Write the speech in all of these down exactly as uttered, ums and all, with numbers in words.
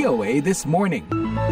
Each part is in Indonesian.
O A This Morning.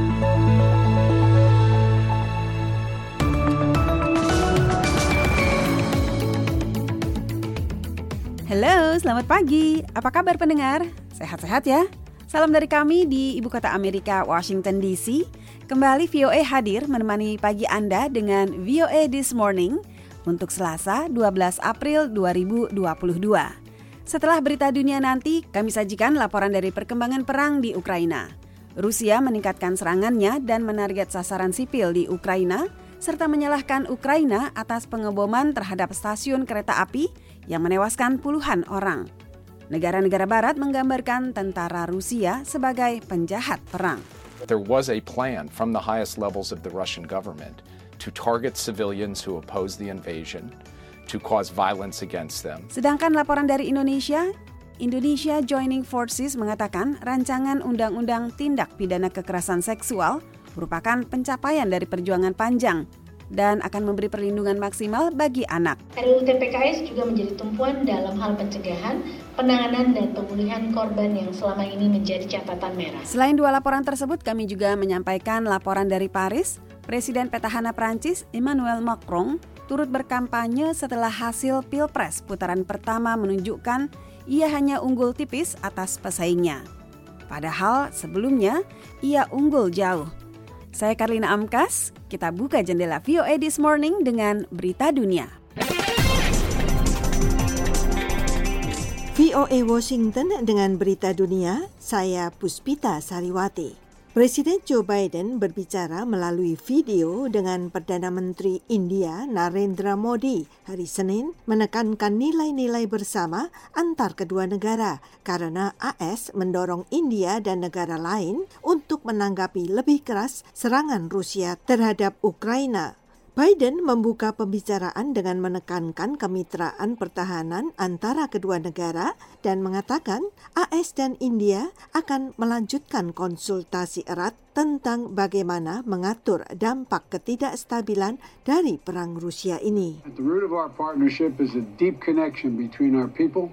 Halo, selamat pagi. Apa kabar pendengar? Sehat-sehat ya? Salam dari kami di Ibu Kota Amerika, Washington D C. Kembali V O A hadir menemani pagi Anda dengan V O A This Morning untuk Selasa dua belas April dua ribu dua puluh dua. Setelah berita dunia nanti, kami sajikan laporan dari perkembangan perang di Ukraina. Rusia meningkatkan serangannya dan menarget sasaran sipil di Ukraina, serta menyalahkan Ukraina atas pengeboman terhadap stasiun kereta api yang menewaskan puluhan orang. Negara-negara barat menggambarkan tentara Rusia sebagai penjahat perang. There was a plan from the highest levels of the Russian government to target civilians who oppose the invasion, to cause violence against them. Sedangkan laporan dari Indonesia, Indonesia Joining Forces mengatakan rancangan undang-undang tindak pidana kekerasan seksual merupakan pencapaian dari perjuangan panjang dan akan memberi perlindungan maksimal bagi anak. R U U T P K S juga menjadi tumpuan dalam hal pencegahan, penanganan, dan pemulihan korban yang selama ini menjadi catatan merah. Selain dua laporan tersebut, kami juga menyampaikan laporan dari Paris. Presiden petahana Prancis Emmanuel Macron turut berkampanye setelah hasil Pilpres putaran pertama menunjukkan ia hanya unggul tipis atas pesaingnya. Padahal sebelumnya ia unggul jauh. Saya Karlina Amkas, kita buka jendela V O A This Morning dengan berita dunia. V O A Washington dengan berita dunia, saya Puspita Sariwati. Presiden Joe Biden berbicara melalui video dengan Perdana Menteri India Narendra Modi hari Senin menekankan nilai-nilai bersama antar kedua negara karena A S mendorong India dan negara lain untuk menanggapi lebih keras serangan Rusia terhadap Ukraina. Biden membuka pembicaraan dengan menekankan kemitraan pertahanan antara kedua negara dan mengatakan A S dan India akan melanjutkan konsultasi erat tentang bagaimana mengatur dampak ketidakstabilan dari perang Rusia ini. At the root of our partnership is a deep connection between our people.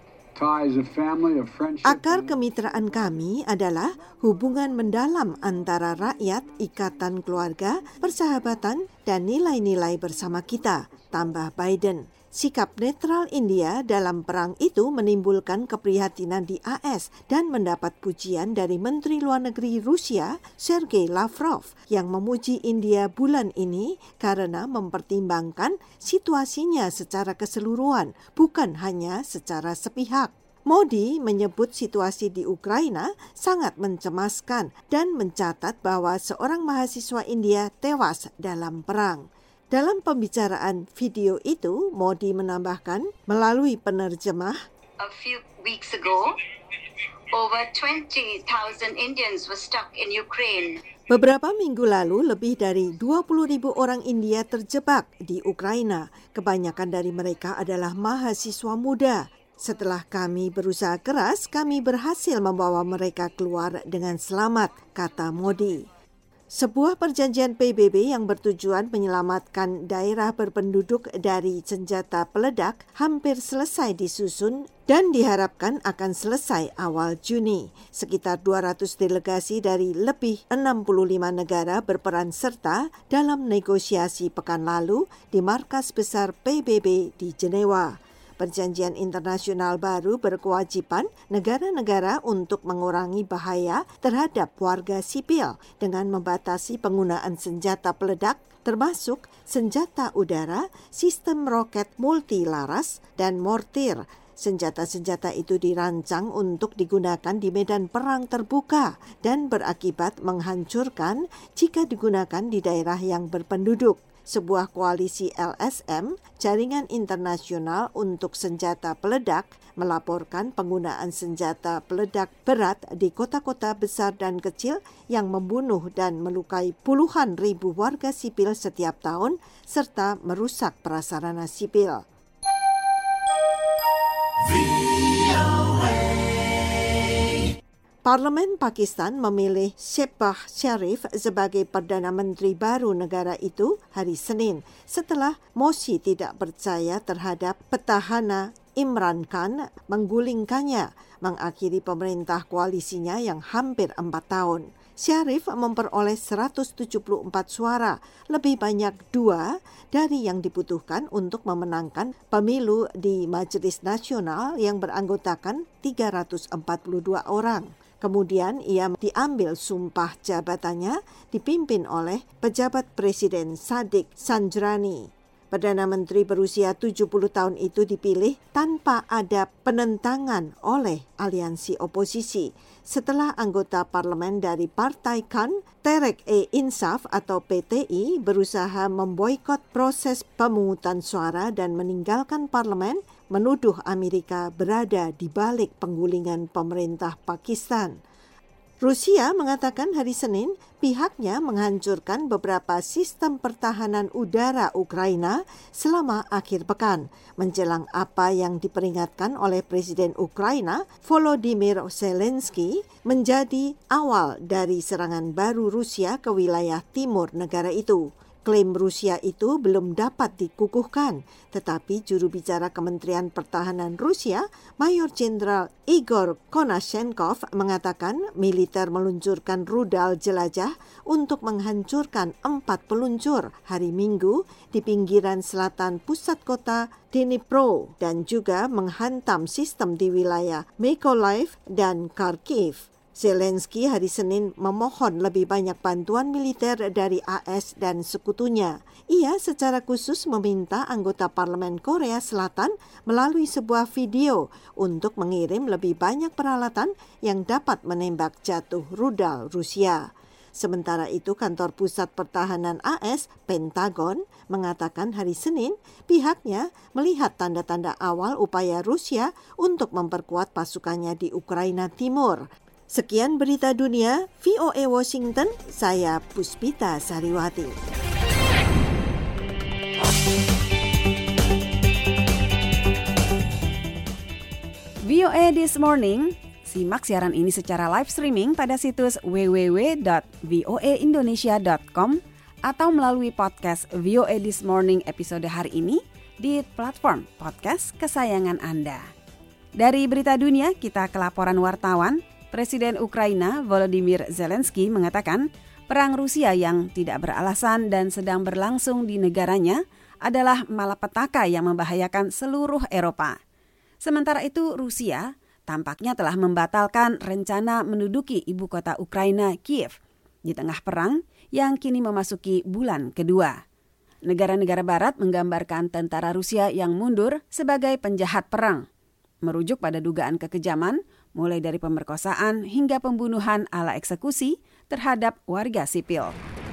Akar kemitraan kami adalah hubungan mendalam antara rakyat, ikatan keluarga, persahabatan, dan nilai-nilai bersama kita, tambah Biden. Sikap netral India dalam perang itu menimbulkan keprihatinan di A S dan mendapat pujian dari Menteri Luar Negeri Rusia, Sergei Lavrov, yang memuji India bulan ini karena mempertimbangkan situasinya secara keseluruhan, bukan hanya secara sepihak. Modi menyebut situasi di Ukraina sangat mencemaskan dan mencatat bahwa seorang mahasiswa India tewas dalam perang. Dalam pembicaraan video itu, Modi menambahkan melalui penerjemah, A few weeks ago, over twenty thousand Indians were stuck in Ukraine. Beberapa minggu lalu, lebih dari dua puluh ribu orang India terjebak di Ukraina. Kebanyakan dari mereka adalah mahasiswa muda. Setelah kami berusaha keras, kami berhasil membawa mereka keluar dengan selamat, kata Modi. Sebuah perjanjian P B B yang bertujuan menyelamatkan daerah berpenduduk dari senjata peledak hampir selesai disusun dan diharapkan akan selesai awal Juni. Sekitar dua ratus delegasi dari lebih enam puluh lima negara berperan serta dalam negosiasi pekan lalu di markas besar P B B di Jenewa. Perjanjian internasional baru berkewajiban negara-negara untuk mengurangi bahaya terhadap warga sipil dengan membatasi penggunaan senjata peledak, termasuk senjata udara, sistem roket multilaras, dan mortir. Senjata-senjata itu dirancang untuk digunakan di medan perang terbuka dan berakibat menghancurkan jika digunakan di daerah yang berpenduduk. Sebuah koalisi L S M, Jaringan Internasional untuk Senjata Peledak, melaporkan penggunaan senjata peledak berat di kota-kota besar dan kecil yang membunuh dan melukai puluhan ribu warga sipil setiap tahun, serta merusak prasarana sipil. Parlemen Pakistan memilih Shehbaz Sharif sebagai Perdana Menteri baru negara itu hari Senin setelah mosi tidak percaya terhadap petahana Imran Khan menggulingkannya, mengakhiri pemerintah koalisinya yang hampir empat tahun. Syarif memperoleh seratus tujuh puluh empat suara, lebih banyak dua dari yang dibutuhkan untuk memenangkan pemilu di Majelis Nasional yang beranggotakan tiga ratus empat puluh dua orang. Kemudian ia diambil sumpah jabatannya dipimpin oleh pejabat Presiden Sadiq Sanjrani. Perdana Menteri berusia tujuh puluh tahun itu dipilih tanpa ada penentangan oleh aliansi oposisi setelah anggota parlemen dari Partai Kan, Tehreek-e-Insaf atau P T I berusaha memboikot proses pemungutan suara dan meninggalkan parlemen, menuduh Amerika berada di balik penggulingan pemerintah Pakistan. Rusia mengatakan hari Senin pihaknya menghancurkan beberapa sistem pertahanan udara Ukraina selama akhir pekan, menjelang apa yang diperingatkan oleh Presiden Ukraina Volodymyr Zelensky menjadi awal dari serangan baru Rusia ke wilayah timur negara itu. Klaim Rusia itu belum dapat dikukuhkan, tetapi juru bicara Kementerian Pertahanan Rusia, Mayor Jenderal Igor Konashenkov mengatakan militer meluncurkan rudal jelajah untuk menghancurkan empat peluncur hari Minggu di pinggiran selatan pusat kota Dnipro dan juga menghantam sistem di wilayah Mykolaiv dan Kharkiv. Zelensky hari Senin memohon lebih banyak bantuan militer dari A S dan sekutunya. Ia secara khusus meminta anggota Parlemen Korea Selatan melalui sebuah video untuk mengirim lebih banyak peralatan yang dapat menembak jatuh rudal Rusia. Sementara itu, kantor pusat pertahanan A S, Pentagon, mengatakan hari Senin pihaknya melihat tanda-tanda awal upaya Rusia untuk memperkuat pasukannya di Ukraina Timur. Sekian berita dunia, V O A Washington, saya Puspita Sariwati. V O A This Morning, simak siaran ini secara live streaming pada situs w w w dot v o a indonesia dot com atau melalui podcast V O A This Morning episode hari ini di platform podcast kesayangan Anda. Dari berita dunia, kita ke laporan wartawan. Presiden Ukraina Volodymyr Zelensky mengatakan perang Rusia yang tidak beralasan dan sedang berlangsung di negaranya adalah malapetaka yang membahayakan seluruh Eropa. Sementara itu Rusia tampaknya telah membatalkan rencana menduduki ibu kota Ukraina, Kiev, di tengah perang yang kini memasuki bulan kedua. Negara-negara barat menggambarkan tentara Rusia yang mundur sebagai penjahat perang, merujuk pada dugaan kekejaman mulai dari pemerkosaan hingga pembunuhan ala eksekusi terhadap warga sipil.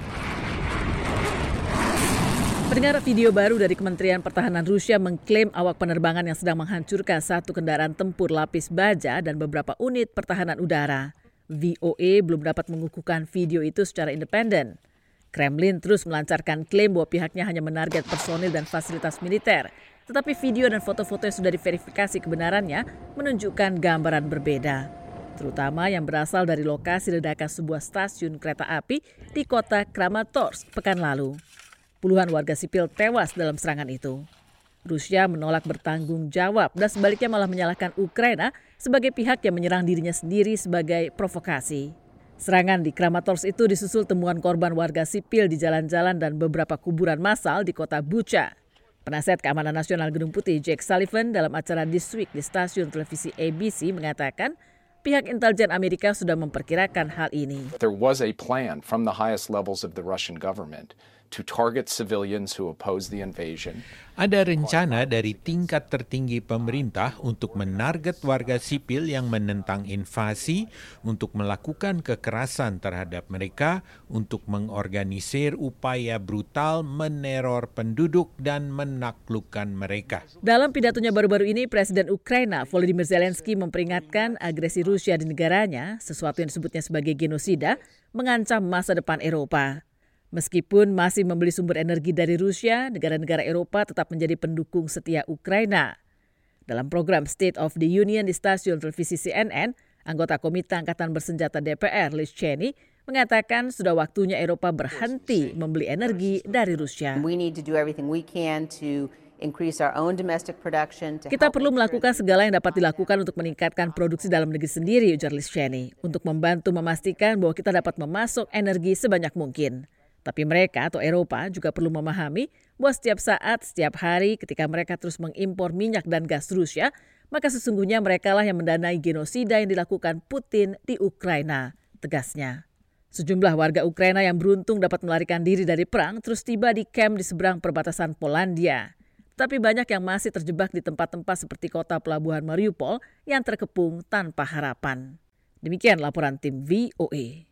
Pendengar, video baru dari Kementerian Pertahanan Rusia mengklaim awak penerbangan yang sedang menghancurkan satu kendaraan tempur lapis baja dan beberapa unit pertahanan udara. V O A belum dapat mengukuhkan video itu secara independen. Kremlin terus melancarkan klaim bahwa pihaknya hanya menarget personil dan fasilitas militer. Tetapi video dan foto-foto yang sudah diverifikasi kebenarannya menunjukkan gambaran berbeda, terutama yang berasal dari lokasi ledakan sebuah stasiun kereta api di kota Kramatorsk pekan lalu. Puluhan warga sipil tewas dalam serangan itu. Rusia menolak bertanggung jawab dan sebaliknya malah menyalahkan Ukraina sebagai pihak yang menyerang dirinya sendiri sebagai provokasi. Serangan di Kramatorsk itu disusul temuan korban warga sipil di jalan-jalan dan beberapa kuburan massal di kota Bucha. Penasihat Keamanan Nasional Gedung Putih Jake Sullivan dalam acara This Week di stasiun televisi A B C mengatakan pihak intelijen Amerika sudah memperkirakan hal ini. There was a plan from the highest levels of the Russian government to target civilians who oppose the invasion. Ada rencana dari tingkat tertinggi pemerintah untuk menarget warga sipil yang menentang invasi, untuk melakukan kekerasan terhadap mereka, untuk mengorganisir upaya brutal meneror penduduk dan menaklukkan mereka. Dalam pidatonya baru-baru ini, Presiden Ukraina Volodymyr Zelensky memperingatkan agresi Rusia di negaranya, sesuatu yang disebutnya sebagai genosida, mengancam masa depan Eropa. Meskipun masih membeli sumber energi dari Rusia, negara-negara Eropa tetap menjadi pendukung setia Ukraina. Dalam program State of the Union di stasiun televisi C N N, anggota Komite Angkatan Bersenjata D P R Liz Cheney mengatakan sudah waktunya Eropa berhenti membeli energi dari Rusia. We need to do everything we can to increase our own domestic production. To Kita help perlu make sure melakukan segala yang dapat dilakukan untuk meningkatkan produksi dalam negeri sendiri, ujar Liz Cheney, untuk membantu memastikan bahwa kita dapat memasok energi sebanyak mungkin. Tapi mereka atau Eropa juga perlu memahami bahwa setiap saat, setiap hari ketika mereka terus mengimpor minyak dan gas Rusia, maka sesungguhnya merekalah yang mendanai genosida yang dilakukan Putin di Ukraina, tegasnya. Sejumlah warga Ukraina yang beruntung dapat melarikan diri dari perang terus tiba di kamp di seberang perbatasan Polandia. Tapi banyak yang masih terjebak di tempat-tempat seperti kota pelabuhan Mariupol yang terkepung tanpa harapan. Demikian laporan tim V O A.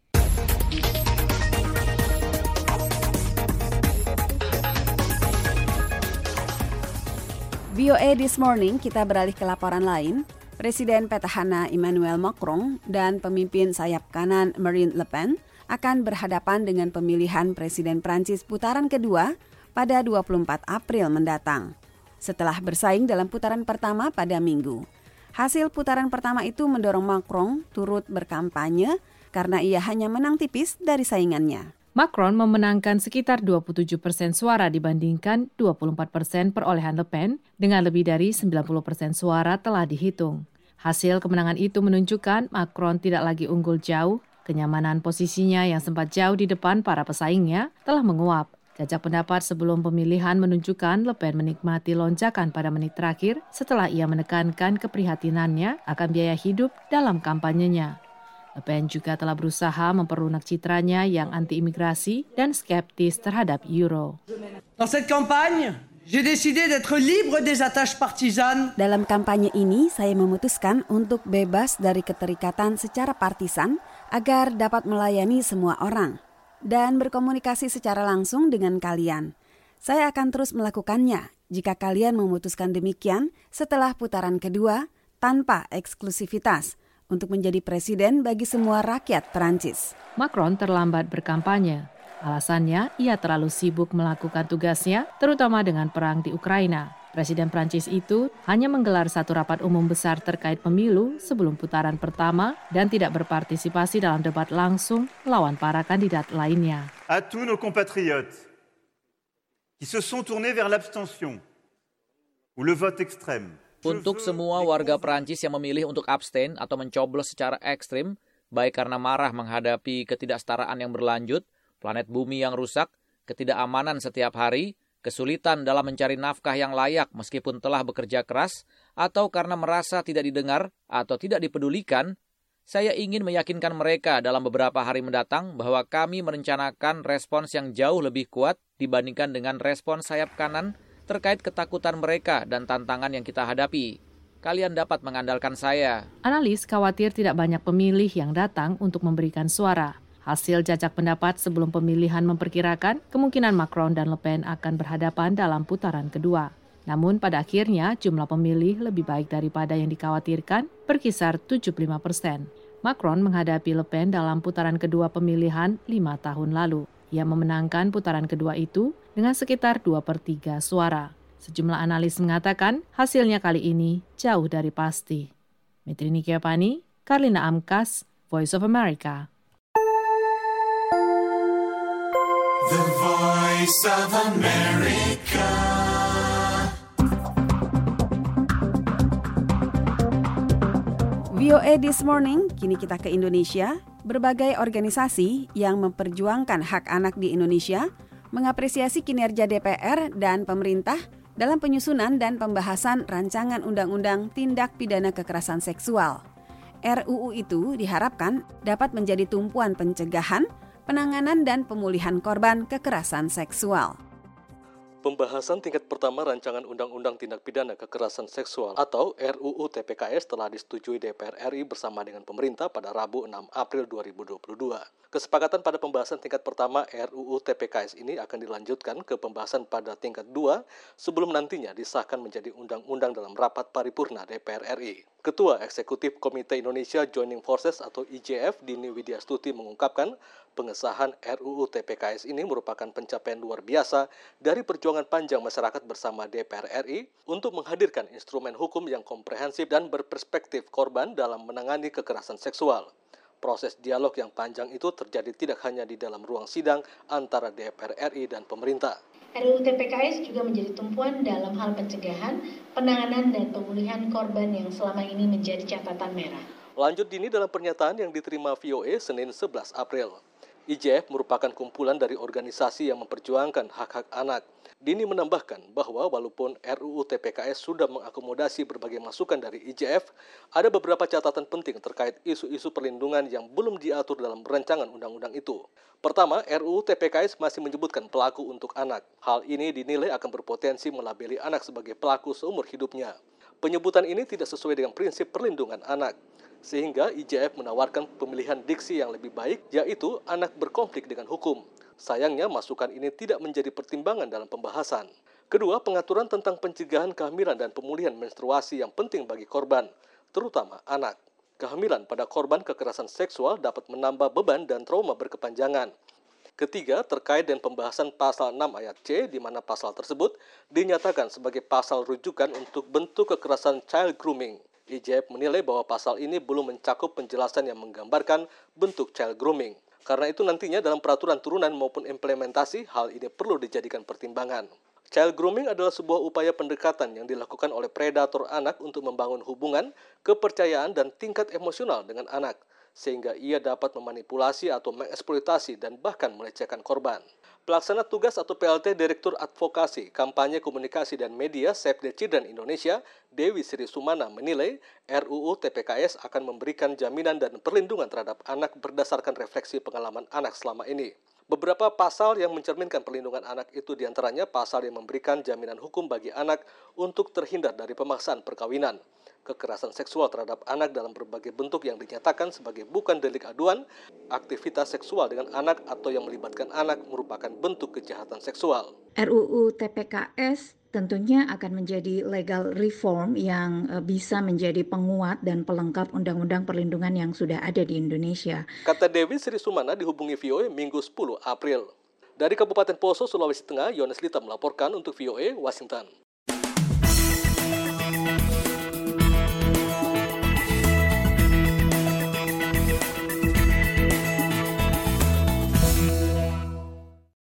V O A This Morning, kita beralih ke laporan lain. Presiden petahana Emmanuel Macron dan pemimpin sayap kanan Marine Le Pen akan berhadapan dengan pemilihan Presiden Prancis putaran kedua pada dua puluh empat April mendatang, setelah bersaing dalam putaran pertama pada Minggu. Hasil putaran pertama itu mendorong Macron turut berkampanye karena ia hanya menang tipis dari saingannya. Macron memenangkan sekitar dua puluh tujuh persen suara dibandingkan dua puluh empat persen perolehan Le Pen dengan lebih dari sembilan puluh persen suara telah dihitung. Hasil kemenangan itu menunjukkan Macron tidak lagi unggul jauh, kenyamanan posisinya yang sempat jauh di depan para pesaingnya telah menguap. Jajak pendapat sebelum pemilihan menunjukkan Le Pen menikmati lonjakan pada menit terakhir setelah ia menekankan keprihatinannya akan biaya hidup dalam kampanyenya. Le Pen juga telah berusaha memperlunak citranya yang anti-imigrasi dan skeptis terhadap Euro. Dans cette campagne, j'ai décidé d'être libre des attaches partisanes. Dalam kampanye ini, saya memutuskan untuk bebas dari keterikatan secara partisan agar dapat melayani semua orang dan berkomunikasi secara langsung dengan kalian. Saya akan terus melakukannya jika kalian memutuskan demikian setelah putaran kedua tanpa eksklusivitas untuk menjadi presiden bagi semua rakyat Perancis. Macron terlambat berkampanye. Alasannya, ia terlalu sibuk melakukan tugasnya, terutama dengan perang di Ukraina. Presiden Prancis itu hanya menggelar satu rapat umum besar terkait pemilu sebelum putaran pertama dan tidak berpartisipasi dalam debat langsung melawan para kandidat lainnya. À tous nos compatriotes qui se sont tournés vers l'abstention ou le vote extrême. Untuk semua warga Prancis yang memilih untuk abstain atau mencoblos secara ekstrim, baik karena marah menghadapi ketidaksetaraan yang berlanjut, planet bumi yang rusak, ketidakamanan setiap hari, kesulitan dalam mencari nafkah yang layak meskipun telah bekerja keras, atau karena merasa tidak didengar atau tidak dipedulikan, saya ingin meyakinkan mereka dalam beberapa hari mendatang bahwa kami merencanakan respons yang jauh lebih kuat dibandingkan dengan respons sayap kanan terkait ketakutan mereka dan tantangan yang kita hadapi. Kalian dapat mengandalkan saya. Analis khawatir tidak banyak pemilih yang datang untuk memberikan suara. Hasil jajak pendapat sebelum pemilihan memperkirakan kemungkinan Macron dan Le Pen akan berhadapan dalam putaran kedua. Namun pada akhirnya jumlah pemilih lebih baik daripada yang dikhawatirkan, berkisar tujuh puluh lima persen. Macron menghadapi Le Pen dalam putaran kedua pemilihan lima tahun lalu. Ia memenangkan putaran kedua itu dengan sekitar dua per tiga suara. Sejumlah analis mengatakan hasilnya kali ini jauh dari pasti. Metrini Kiapani, Karlina Amkas, Voice of America. The Voice of America. V O A This Morning, kini kita ke Indonesia. Berbagai organisasi yang memperjuangkan hak anak di Indonesia mengapresiasi kinerja D P R dan pemerintah dalam penyusunan dan pembahasan rancangan undang-undang tindak pidana kekerasan seksual. R U U itu diharapkan dapat menjadi tumpuan pencegahan, penanganan dan pemulihan korban kekerasan seksual. Pembahasan tingkat pertama rancangan Undang-Undang Tindak Pidana Kekerasan Seksual atau R U U T P K S telah disetujui D P R R I bersama dengan pemerintah pada Rabu enam April dua ribu dua puluh dua. Kesepakatan pada pembahasan tingkat pertama R U U T P K S ini akan dilanjutkan ke pembahasan pada tingkat dua sebelum nantinya disahkan menjadi undang-undang dalam rapat paripurna D P R R I. Ketua Eksekutif Komite Indonesia Joining Forces atau I J F Dini Widyastuti mengungkapkan pengesahan R U U T P K S ini merupakan pencapaian luar biasa dari perjuangan panjang masyarakat bersama D P R R I untuk menghadirkan instrumen hukum yang komprehensif dan berperspektif korban dalam menangani kekerasan seksual. Proses dialog yang panjang itu terjadi tidak hanya di dalam ruang sidang antara D P R R I dan pemerintah. R U U T P K S juga menjadi tumpuan dalam hal pencegahan, penanganan, dan pemulihan korban yang selama ini menjadi catatan merah. Lanjut Dini dalam pernyataan yang diterima V O A Senin sebelas April. I J F merupakan kumpulan dari organisasi yang memperjuangkan hak-hak anak. Dini menambahkan bahwa walaupun R U U T P K S sudah mengakomodasi berbagai masukan dari I J F, ada beberapa catatan penting terkait isu-isu perlindungan yang belum diatur dalam rancangan undang-undang itu. Pertama, R U U T P K S masih menyebutkan pelaku untuk anak. Hal ini dinilai akan berpotensi melabeli anak sebagai pelaku seumur hidupnya. Penyebutan ini tidak sesuai dengan prinsip perlindungan anak. Sehingga I J F menawarkan pemilihan diksi yang lebih baik, yaitu anak berkonflik dengan hukum. Sayangnya, masukan ini tidak menjadi pertimbangan dalam pembahasan. Kedua, pengaturan tentang pencegahan kehamilan dan pemulihan menstruasi yang penting bagi korban, terutama anak. Kehamilan pada korban kekerasan seksual dapat menambah beban dan trauma berkepanjangan. Ketiga, terkait dengan pembahasan pasal enam ayat C, di mana pasal tersebut dinyatakan sebagai pasal rujukan untuk bentuk kekerasan child grooming. I J F menilai bahwa pasal ini belum mencakup penjelasan yang menggambarkan bentuk child grooming. Karena itu nantinya dalam peraturan turunan maupun implementasi, hal ini perlu dijadikan pertimbangan. Child grooming adalah sebuah upaya pendekatan yang dilakukan oleh predator anak untuk membangun hubungan, kepercayaan, dan tingkat emosional dengan anak, sehingga ia dapat memanipulasi atau mengeksploitasi dan bahkan melecehkan korban. Pelaksana tugas atau P L T Direktur Advokasi, Kampanye Komunikasi dan Media Save the Children Indonesia, Dewi Sri Sumana menilai R U U T P K S akan memberikan jaminan dan perlindungan terhadap anak berdasarkan refleksi pengalaman anak selama ini. Beberapa pasal yang mencerminkan perlindungan anak itu diantaranya pasal yang memberikan jaminan hukum bagi anak untuk terhindar dari pemaksaan perkawinan, kekerasan seksual terhadap anak dalam berbagai bentuk yang dinyatakan sebagai bukan delik aduan, aktivitas seksual dengan anak atau yang melibatkan anak merupakan bentuk kejahatan seksual. R U U T P K S tentunya akan menjadi legal reform yang bisa menjadi penguat dan pelengkap undang-undang perlindungan yang sudah ada di Indonesia. Kata Dewi Sri Sumana dihubungi V O A Minggu sepuluh April. Dari Kabupaten Poso, Sulawesi Tengah, Yones Lita melaporkan untuk V O A Washington.